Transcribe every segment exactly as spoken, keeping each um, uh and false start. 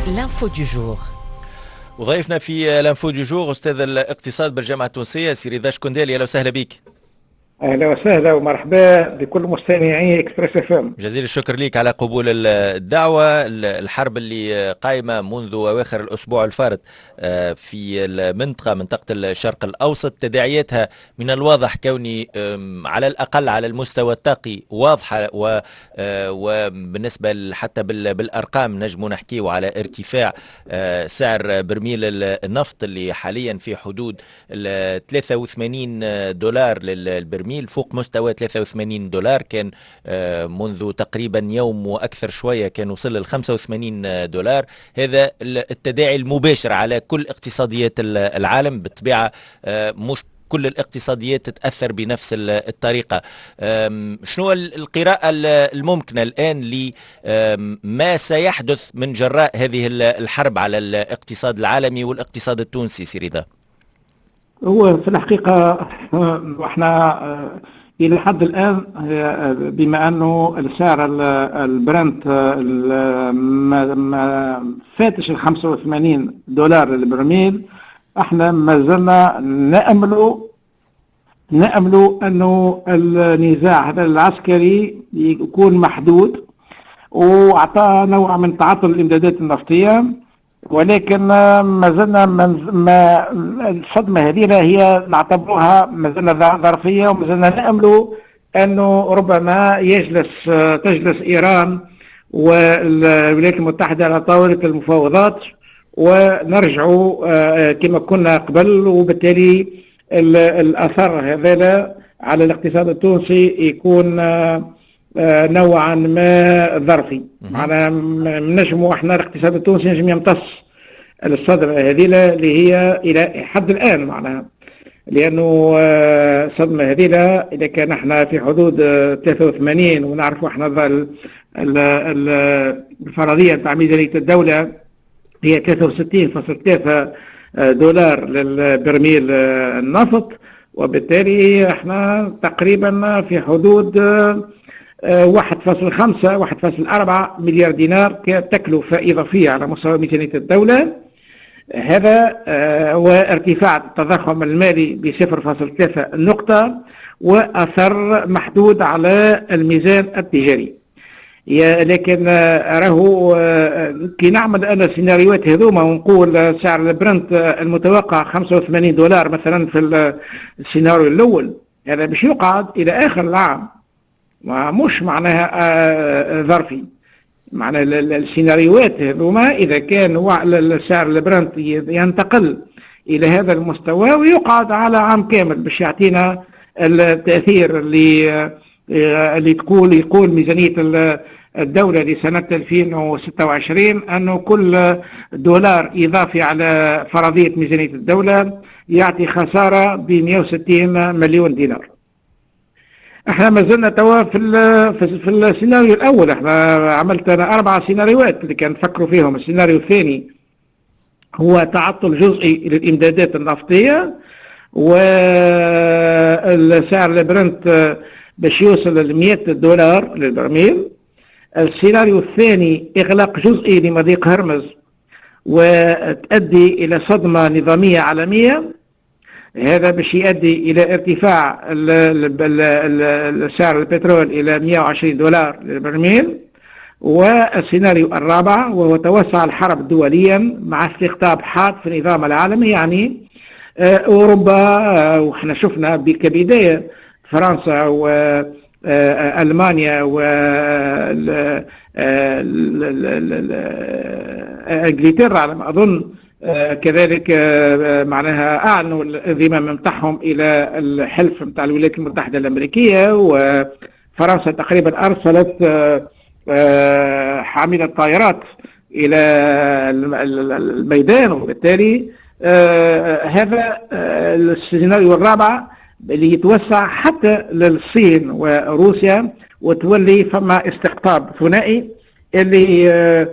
L'info du jour. وضيفنا في لانفو دو جور استاذ الاقتصاد بالجامعه التونسيه سي رضا شكندالي. اهلا وسهلا بك. اهلا وسهلا ومرحبا بكل مستمعي اكسبريس اف ام. جزيل الشكر ليك على قبول الدعوه. الحرب اللي قائمه منذ اواخر الاسبوع الفارط في المنطقه منطقه الشرق الاوسط، تداعياتها من الواضح كوني على الاقل على المستوى الطاقي واضحه، وبالنسبه حتى بالارقام نجم نحكيو على ارتفاع سعر برميل النفط اللي حاليا في حدود ثلاثة وثمانين دولار للبرميل، فوق مستوى ثلاثة وثمانين دولار. كان منذ تقريبا يوم واكثر شويه كان وصل ل خمسة وثمانين دولار. هذا التداعي المباشر على كل اقتصاديات العالم. بالطبيعه مش كل الاقتصاديات تتاثر بنفس الطريقه. شنو القراءه الممكنه الان لما سيحدث من جراء هذه الحرب على الاقتصاد العالمي والاقتصاد التونسي سي رضا؟ هو في الحقيقه احنا الى حد الان بما انه السعر البرنت ما فاتش ال خمسة وثمانين دولار للبرميل، احنا ما زلنا نأمل نأمل انه النزاع هذا العسكري يكون محدود واعطى نوع من تعطل الامدادات النفطيه، ولكن ما زلنا ما الصدمه هذه هي نعتبروها ما زلنا ظرفيه، وما زلنا نأمل انه ربما يجلس تجلس ايران والولايات المتحده على طاوله المفاوضات ونرجعوا كما كنا قبل، وبالتالي الاثر هذا على الاقتصاد التونسي يكون نوعا ما ظرفي. معناها نجموا احنا الاقتصاد التونسي نجم يمتص الصدمه هذه اللي هي الى حد الان، معناها لانه الصدمه هذه اذا كان احنا في حدود ثلاثة وثمانين ونعرفوا احنا الفرضيه نتاع ميزانيه الدوله هي ثلاثة وستين فاصلة ثلاثة دولار للبرميل النفط، وبالتالي احنا تقريبا في حدود واحد فاصلة خمسة واحد فاصلة أربعة مليار دينار كتكلفة إضافية على مستوى ميزانية الدولة. هذا وارتفاع التضخم المالي ب صفر فاصلة ثلاثة نقطة، وأثر محدود على الميزان التجاري. لكن راهو كي نعمل أنا السيناريوهات هذوما ونقول سعر البرنت المتوقع خمسة وثمانين دولار مثلا في السيناريو الأول، هذا باش يقعد إلى آخر العام، مش معناها ظرفي. معنى السيناريوهات هذوما إذا كان السعر البرنت ينتقل إلى هذا المستوى ويقعد على عام كامل باش يعطينا التأثير اللي اللي تقول يقول ميزانية الدولة لسنة ألفين وستة وعشرين أنه كل دولار إضافي على فرضية ميزانية الدولة يعطي خسارة ب مئة وستين مليون دينار. احنا ما زلنا توا في في السيناريو الاول، احنا عملت انا اربع سيناريوهات اللي كان نفكروا فيهم. السيناريو الثاني هو تعطل جزئي للامدادات النفطيه والسعر البرنت باش يوصل ل مئة دولار للبرميل. السيناريو الثاني اغلاق جزئي لمضيق هرمز وتؤدي الى صدمه نظاميه عالميه، هذا باش يؤدي الى ارتفاع سعر البترول الى مئة وعشرين دولار للبرميل. والسيناريو الرابع وهو توسع الحرب دوليا مع استقطاب حاد في النظام العالمي، يعني اوروبا، واحنا شفنا كبدايه فرنسا والمانيا وانجلترا على ما اظن كذلك معناها اعلنوا الانضمام نتاعهم الى الحلف نتاع الولايات المتحده الامريكيه، وفرنسا تقريبا ارسلت حامله طائرات الى الميدان، وبالتالي هذا السيناريو الرابع اللي يتوسع حتى للصين وروسيا، وتولي فما استقطاب ثنائي اللي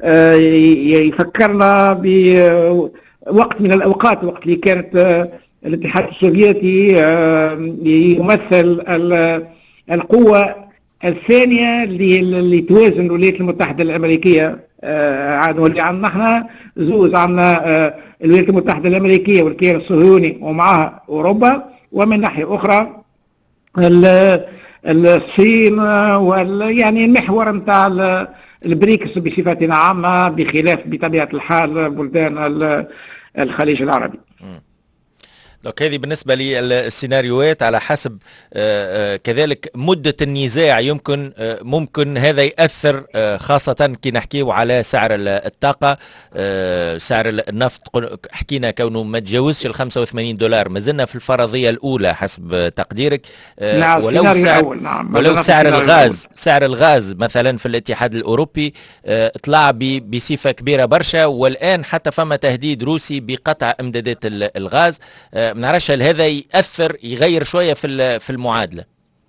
يفكرنا بوقت من الأوقات، وقت اللي كانت الاتحاد السوفيتي يمثل القوة الثانية اللي توازن الولايات المتحدة الأمريكية عاد نولي عندنا احنا زوز، عندنا الولايات المتحده الامريكيه والكيان الصهيوني ومعها اوروبا، ومن ناحيه اخرى الصين وال يعني المحور نتاع البريكس بصفه عامه، بخلاف بطبيعه الحال بلدان الخليج العربي. لك هذه بالنسبة للسيناريوهات على حسب كذلك مدة النزاع. يمكن ممكن هذا يأثر خاصة كي نحكيو على سعر الطاقة، سعر النفط حكينا كونه ما تجاوزش ال خمسة وثمانين دولار، ما زلنا في الفرضية الأولى حسب تقديرك. نعم ولو سعر الأول. نعم. ولو سعر الغاز سعر الغاز مثلا في الاتحاد الأوروبي طلع بصفة كبيرة برشا، والآن حتى فما تهديد روسي بقطع امدادات الغاز. ما نعرفش هل هذا يأثر يغير شوية في في المعادلة؟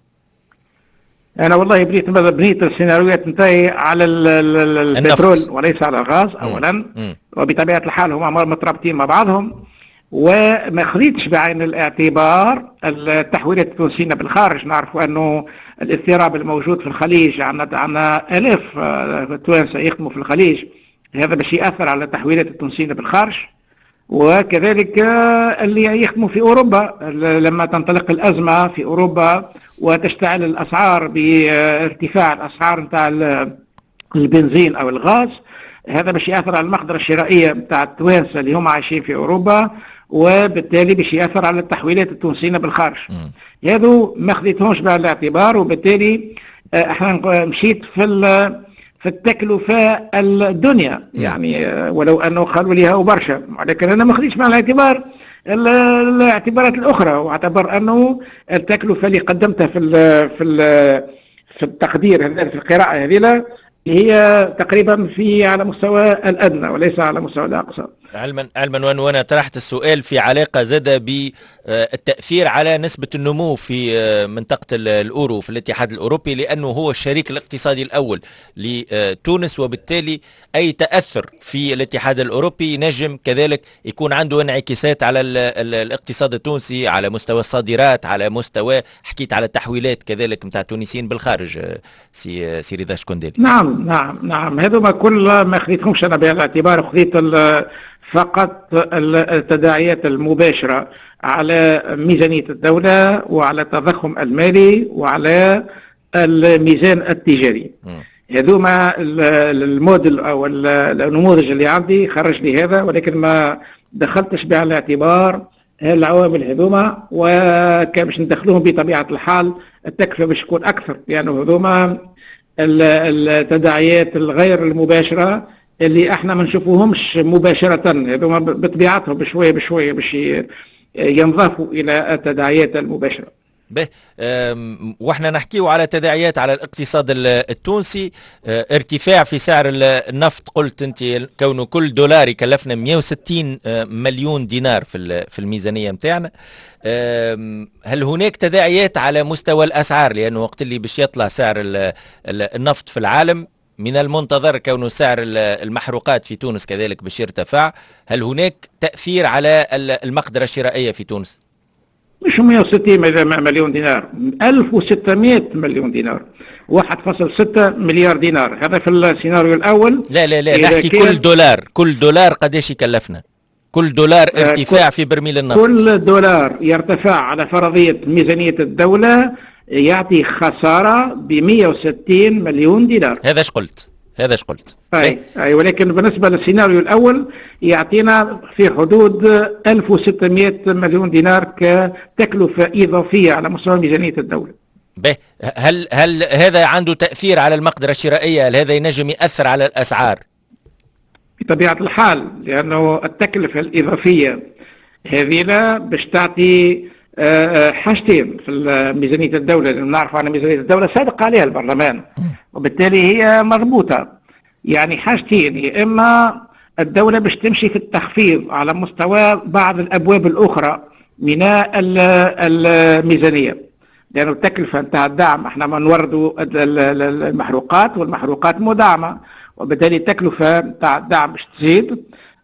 أنا والله بنيت بنيت السيناريوهات نتاعي على البترول وليس على الغاز أولا، م. وبطبيعة الحال هما مترابطين مع بعضهم، وما خذيتش بعين الاعتبار التحويلات التونسية بالخارج. نعرفوا أنه الاضطراب الموجود في الخليج، عندنا عندنا آلاف توانسة يخدموا في الخليج، هذا باش يأثر على التحويلات التونسية بالخارج، وكذلك اللي يخدموا في أوروبا لما تنطلق الأزمة في أوروبا وتشتعل الأسعار بارتفاع الأسعار نتاع البنزين أو الغاز، هذا باش يأثر على المقدرة الشرائية نتاع التوانسة اللي هم عايشين في أوروبا، وبالتالي باش يأثر على التحويلات التونسية بالخارج. هذو ما خذيتهمش بعين الاعتبار، وبالتالي احنا مشيت في في التكلفة الدنيا يعني، ولو أنه قالوا لي هاو برشا، لكن أنا ما خديتش مع الاعتبار الاعتبارات الأخرى، واعتبر أنه التكلفة اللي قدمتها في ال في ال في التقدير هذا في القراءة هذه هي تقريبا في على مستوى الأدنى وليس على مستوى الأقصى. علما علما وانا طرحت السؤال في علاقه زاد بالتاثير على نسبه النمو في منطقه الاورو في الاتحاد الاوروبي، لانه هو الشريك الاقتصادي الاول لتونس، وبالتالي اي تاثر في الاتحاد الاوروبي نجم كذلك يكون عنده انعكاسات على الاقتصاد التونسي، على مستوى الصادرات، على مستوى حكيت على التحويلات كذلك نتاع التونسيين بالخارج. سي سي رضا شكندلي. نعم نعم نعم هذوما كل ما خذيتهمش انا بعين الاعتبار، خذيت فقط التداعيات المباشرة على ميزانية الدولة وعلى التضخم المالي وعلى الميزان التجاري. هذوما الموديل أو النموذج اللي عندي خرج لي هذا، ولكن ما دخلتش بعين الاعتبار العوامل هذوما، وكان باش ندخلوهم بطبيعة الحال التكلفة باش تكون أكثر، لأنه يعني هذوما التداعيات الغير المباشرة اللي احنا ما نشوفوهمش مباشرة، هذوما بطبيعتهم بشوية بشوية باش ينضافوا إلى التداعيات المباشرة. به واحنا نحكيو على تداعيات على الاقتصاد التونسي، اه ارتفاع في سعر النفط، قلت انت كونه كل دولار يكلفنا مئة وستين مليون دينار في في الميزانيه نتاعنا. هل هناك تداعيات على مستوى الاسعار؟ لانه وقت اللي باش يطلع سعر النفط في العالم من المنتظر كونه سعر المحروقات في تونس كذلك باش يرتفع، هل هناك تأثير على المقدرة الشرائية في تونس؟ مش مئة وستين مليون دينار، ألف وستمئة مليون دينار، واحد فاصلة ستة مليار دينار، هذا في السيناريو الأول. لا لا لا نحكي كل دولار، كل دولار قداش يكلفنا؟ كل دولار ارتفاع في برميل النفط، كل دولار يرتفع على فرضية ميزانية الدولة يعطي خسارة ب مئة وستين مليون دينار. هذا ايش قلت؟ هذا ايش قلت؟ اي اي ولكن بالنسبة للسيناريو الأول يعطينا في حدود ألف وستمئة مليون دينار كتكلفة إضافية على مستوى ميزانية الدولة. به هل هل هذا عنده تأثير على المقدرة الشرائية؟ هل هذا ينجم يأثر على الأسعار؟ بطبيعة الحال، لأنه التكلفة الإضافية هذه باش تعطي حاجتين في ميزانية الدولة، لأنه نعرف أن ميزانية الدولة صادق عليها البرلمان، وبالتالي هي مربوطة. يعني حاجتين، يا إما الدولة باش تمشي في التخفيض على مستوى بعض الأبواب الأخرى من الميزانية، لأنه التكلفة نتاع الدعم احنا ما نوردوا المحروقات والمحروقات مدعمة، وبالتالي التكلفة نتاع الدعم باش تزيد،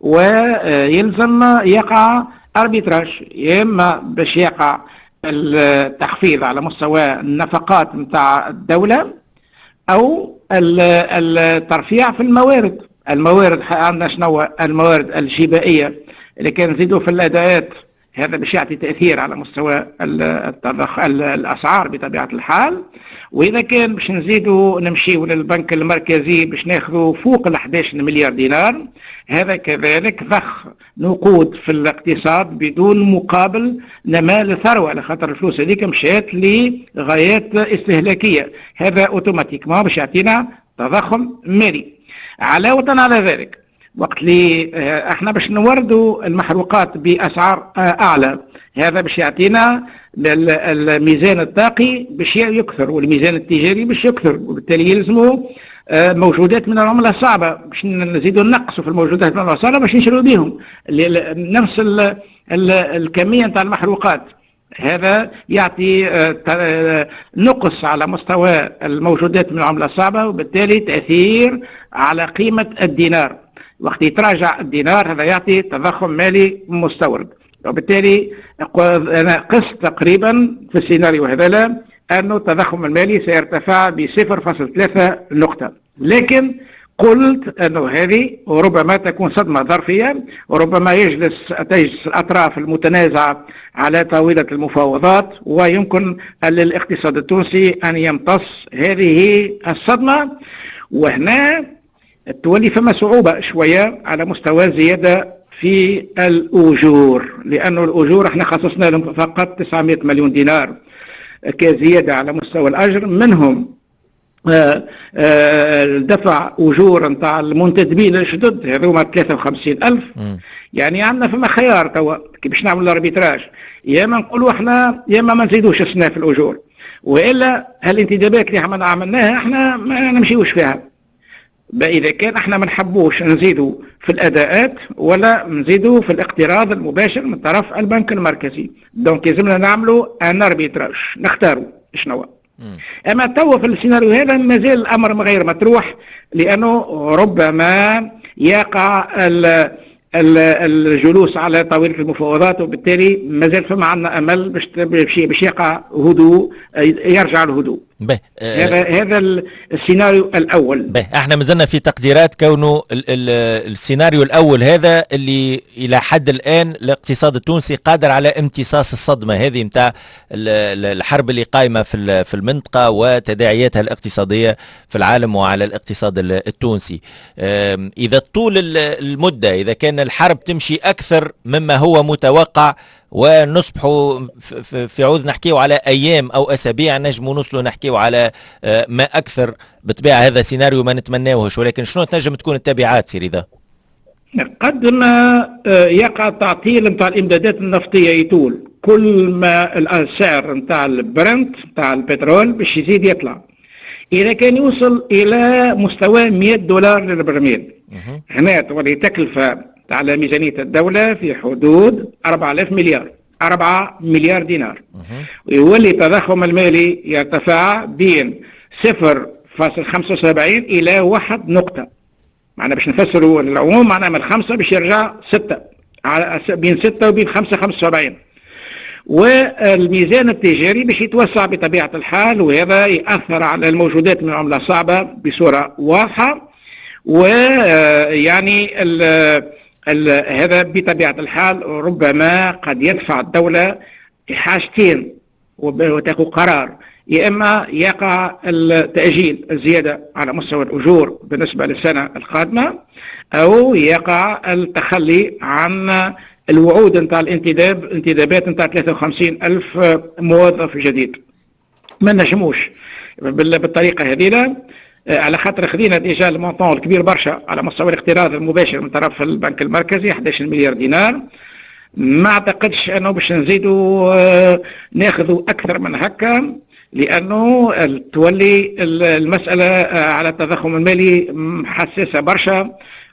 ويلزم يقع اربيتراج، يا اما باش يقع التخفيض على مستوى النفقات نتاع الدولة او الترفيع في الموارد، الموارد عندنا شنو الموارد الشبائيه اللي كان نزيدوا في الاداءات، هذا باش يعطي تاثير على مستوى التضخ الاسعار بطبيعه الحال. واذا كان باش نزيدوا نمشيوا للبنك المركزي باش ناخذوا فوق ال احد عشر مليار دينار، هذا كذلك ضخ نقود في الاقتصاد بدون مقابل نماء الثروه، على خاطر الفلوس هذيك مشات لغايات استهلاكيه، هذا اوتوماتيكمون باش يعطينا تضخم مالي. علاوه على ذلك وقت اللي احنا باش نوردوا المحروقات باسعار اعلى، هذا باش يعطينا الميزان الطاقي باش يكثر والميزان التجاري باش يكثر، وبالتالي يلزموا موجودات من العمله الصعبه باش نزيدوا نقصوا في الموجودات من العمله الصعبه باش نشروا بهم نفس ال ال الكميه نتاع المحروقات. هذا يعطي نقص على مستوى الموجودات من العمله الصعبه، وبالتالي تاثير على قيمه الدينار. وقت يتراجع الدينار هذا يعطي تضخم مالي مستورد، وبالتالي انا قست تقريبا في السيناريو هذا انه التضخم المالي سيرتفع ب صفر فاصلة ثلاثة نقطة، لكن قلت انه هذه ربما تكون صدمه ظرفيه، وربما يجلس تجلس الاطراف المتنازعه على طاوله المفاوضات، ويمكن للاقتصاد التونسي ان يمتص هذه الصدمه. وهنا تولي فما صعوبة شوية على مستوى زيادة في الأجور، لأنه الأجور احنا خصصنا لهم فقط تسعمائة مليون دينار كزيادة على مستوى الأجر، منهم آآ آآ دفع أجور نتاع المنتدبين الجدد هذوما ثلاثة وخمسين ألف. يعني عندنا فما خيار توا كي باش نعملوا الاربيتراج، يا اما نقولوا احنا يا اما ما نزيدوش السنة في الأجور، والا هالانتدابات اللي احنا عملناها احنا ما نمشيوش فيها. إذا كان احنا ما نحبوش نزيدوا في الأداءات ولا نزيدوا في الاقتراض المباشر من طرف البنك المركزي، دونك يلزمنا نعملوا ان اربيتراج نختاروا شنو. اما توا في السيناريو هذا مازال الامر غير مطروح، لانه ربما يقع الجلوس على طاولة المفاوضات، وبالتالي مازال فما عندنا امل باش باش يقع هدوء، يرجع الهدوء. به آه هذا هذا السيناريو الاول. به احنا مازلنا في تقديرات كونه ال ال السيناريو الاول هذا اللي الى حد الان الاقتصاد التونسي قادر على امتصاص الصدمه هذه نتاع الحرب اللي قائمه في في المنطقه وتداعياتها الاقتصاديه في العالم وعلى الاقتصاد التونسي. اذا طول المده اذا كان الحرب تمشي اكثر مما هو متوقع ونصبحوا في عوض نحكيو على ايام او اسابيع، نجموا نوصلوا نحكيو على ما اكثر. بالطبيعه هذا سيناريو ما نتمناوهش، ولكن شنو تنجم تكون التبعات سير اذا قد ما يقع تعطيل نتاع الامدادات النفطيه يطول، كل ما السعر نتاع البرنت نتاع البترول باش يزيد يطلع. اذا كان يوصل الى مستوى مئة دولار للبرميل، هنا تولي تكلفه على ميزانية الدولة في حدود أربعة آلاف مليار، أربعة مليار دينار. ويولي التضخم المالي يرتفع بين صفر فاصلة خمسة وسبعين إلى واحد نقطة. معنا باش نفسروا العموم معناها من خمسة باش يرجع ستة، بين ستة وبين خمسة خمسة وسبعين. والميزان التجاري باش يتوسع بطبيعة الحال، وهذا يأثر على الموجودات من العملة الصعبة بصورة واضحة. ويعني هذا بطبيعة الحال ربما قد يدفع الدولة حاجتين وتاخذ قرار، يا إما يقع التأجيل الزيادة على مستوى الأجور بالنسبة للسنة القادمة، أو يقع التخلي عن الوعود نتاع الانتداب انتدابات نتاع ثلاثة وخمسين ألف موظف جديد. ما نجموش بالطريقة هذه، على خاطر خذينا ديجا المونطون الكبير برشا على مستوى الاقتراض المباشر من طرف البنك المركزي احد عشر مليار دينار. ما اعتقدش انه باش نزيدوا ناخذوا اكثر من هكا، لانه تولي المساله على التضخم المالي حساسه برشا،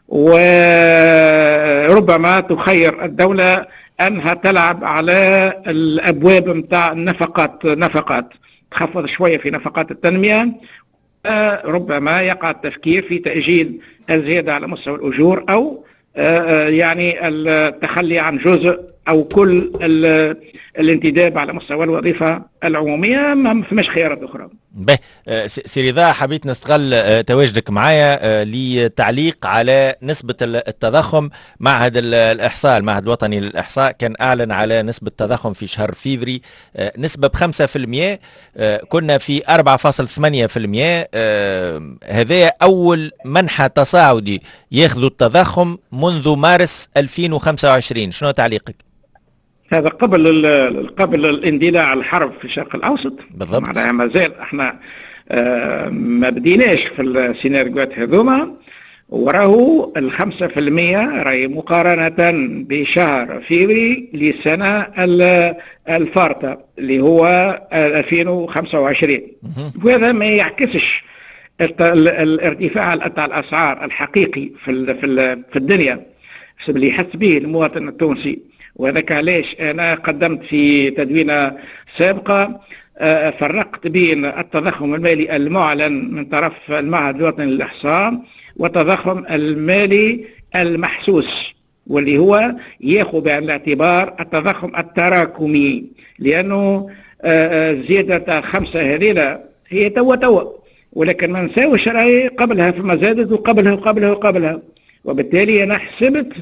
وربما تخير الدوله انها تلعب على الابواب نتاع النفقات نفقات تخفض شويه في نفقات التنميه. ربما يقع التفكير في تأجيل الزيادة على مستوى الأجور، أو يعني التخلي عن جزء أو كل الانتداب على مستوى الوظيفة العمومية. ما فماش خيارات أخرى. به سي رضا، حبيت نستغل تواجدك معايا لتعليق على نسبة التضخم. معهد الإحصاء المعهد الوطني للإحصاء كان أعلن على نسبة تضخم في شهر فيفري نسبة بخمسة في المية، كنا في أربعة فاصل ثمانية في المية. هذا أول منحى تصاعدي ياخذ التضخم منذ مارس ألفين وخمسة وعشرين. شنو تعليقك؟ هذا قبل قبل الاندلاع الحرب في الشرق الاوسط بالضبط. معناها مازال احنا آه ما بديناش في السيناريوهات هذوما، وراه الخمسة في المية راهي مقارنة بشهر فيفري للسنة الفارطة اللي هو ألفين وخمسة وعشرين، وهذا ما يعكسش الارتفاع تاع الاسعار الحقيقي في في الدنيا اللي يحس به المواطن التونسي. وهذاك علاش أنا قدمت في تدوينة سابقة فرقت بين التضخم المالي المعلن من طرف المعهد الوطني للإحصاء والتضخم المالي المحسوس، واللي هو ياخذ بعين الاعتبار التضخم التراكمي، لأنه زيادة خمسة هذيلا هي توا توا، ولكن ما نساوش راهي قبلها فما زادت وقبلها وقبلها وقبلها، وبالتالي أنا حسبت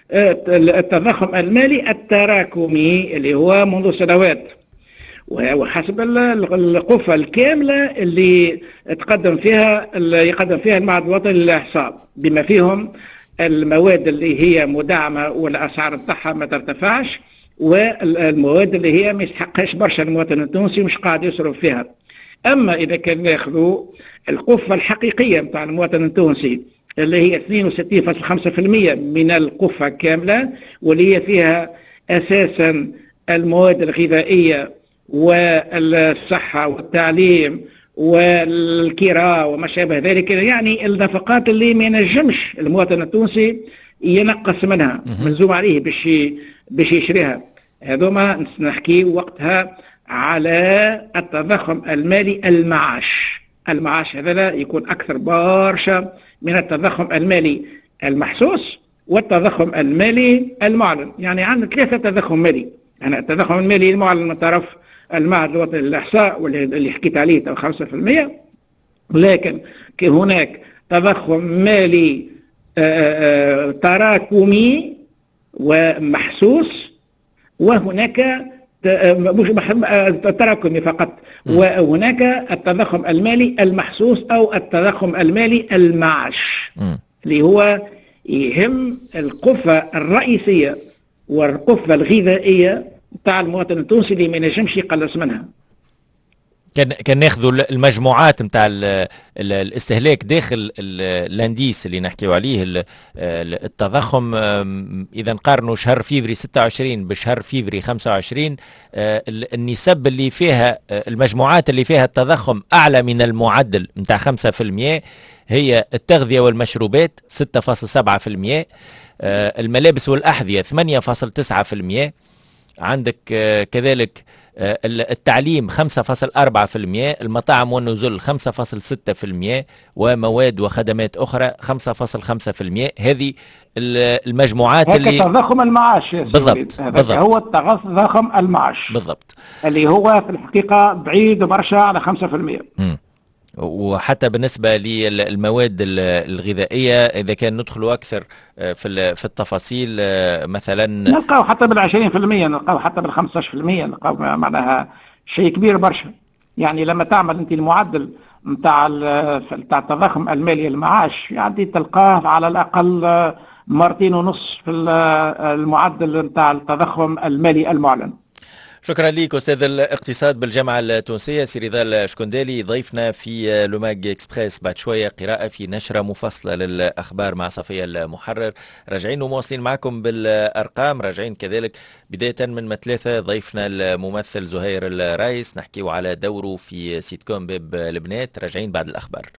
التضخم المالي التراكمي اللي هو منذ سنوات، وحسب القفة الكاملة اللي تقدم فيها اللي يقدم فيها المعهد الوطني للإحصاء، بما فيهم المواد اللي هي مدعمة والأسعار بتاعها ما ترتفعش، والمواد اللي هي ما يستحقهاش برشا المواطن التونسي مش قاعد يصرف فيها. أما إذا كان ناخذوا القفة الحقيقية بتاع المواطن التونسي اللي هي اثنين وستين فاصلة خمسة في المية من القفة كاملة، واللي هي فيها أساسا المواد الغذائية والصحة والتعليم والكراء وما شابه ذلك، يعني النفقات اللي ما ينجمش المواطن التونسي ينقص منها، ملزوم عليه باش باش يشريها. هذوما نحكي وقتها على التضخم المالي المعاش. المعاش هذا يكون أكثر برشا من التضخم المالي المحسوس والتضخم المالي المعلن. يعني عندنا ثلاثة تضخم مالي، يعني التضخم المالي المعلن من طرف المعهد الوطني للإحصاء واللي حكيت عليه خمسة في المية، لكن هناك تضخم مالي تراكمي ومحسوس، وهناك مش تراكمي فقط، وهناك التضخم المالي المحسوس أو التضخم المالي المعاش اللي هو يهم القفة الرئيسية والقفة الغذائية تاع المواطن التونسي اللي ما ينجمش يقلص منها. كان كان ناخذوا المجموعات نتاع الاستهلاك داخل الانديس اللي نحكيو عليه التضخم، اذا نقارنوا شهر فيفري ستة وعشرين بشهر فيفري خمسة وعشرين، النسب اللي فيها المجموعات اللي فيها التضخم اعلى من المعدل نتاع خمسة في المية هي التغذية والمشروبات ستة فاصلة سبعة في المية، الملابس والأحذية ثمانية فاصلة تسعة في المية، عندك كذلك التعليم خمسة فاصلة أربعة في المية، المطاعم والنزل خمسة فاصلة ستة في المية، ومواد وخدمات أخرى خمسة فاصلة خمسة في المية. هذه المجموعات اللي تضخم المعاش بالضبط بالضبط هو تضخم المعاش بالضبط اللي هو في الحقيقة بعيد برشا على خمسة في المية. م. وحتى بالنسبة للمواد الغذائية إذا كان ندخلوا أكثر في في التفاصيل مثلا نلقاو حتى بالعشرين في المية، نلقاو حتى بالخمسة في المية، نلقاو معناها شيء كبير برشا. يعني لما تعمل أنت المعدل نتاع نتاع التضخم المالي المعاش يعني تلقاه على الأقل مرتين ونص في المعدل نتاع التضخم المالي المعلن. شكرا لك أستاذ الاقتصاد بالجامعة التونسية سي رضا الشكندالي، ضيفنا في لوماج إكسبريس. بعد شوية قراءة في نشرة مفصلة للأخبار مع صفية المحرر. راجعين ومواصلين معكم بالأرقام، راجعين كذلك بداية من مثلاثة ضيفنا الممثل زهير الرايس نحكيه على دوره في سيت كوم باب البنات. راجعين بعد الأخبار.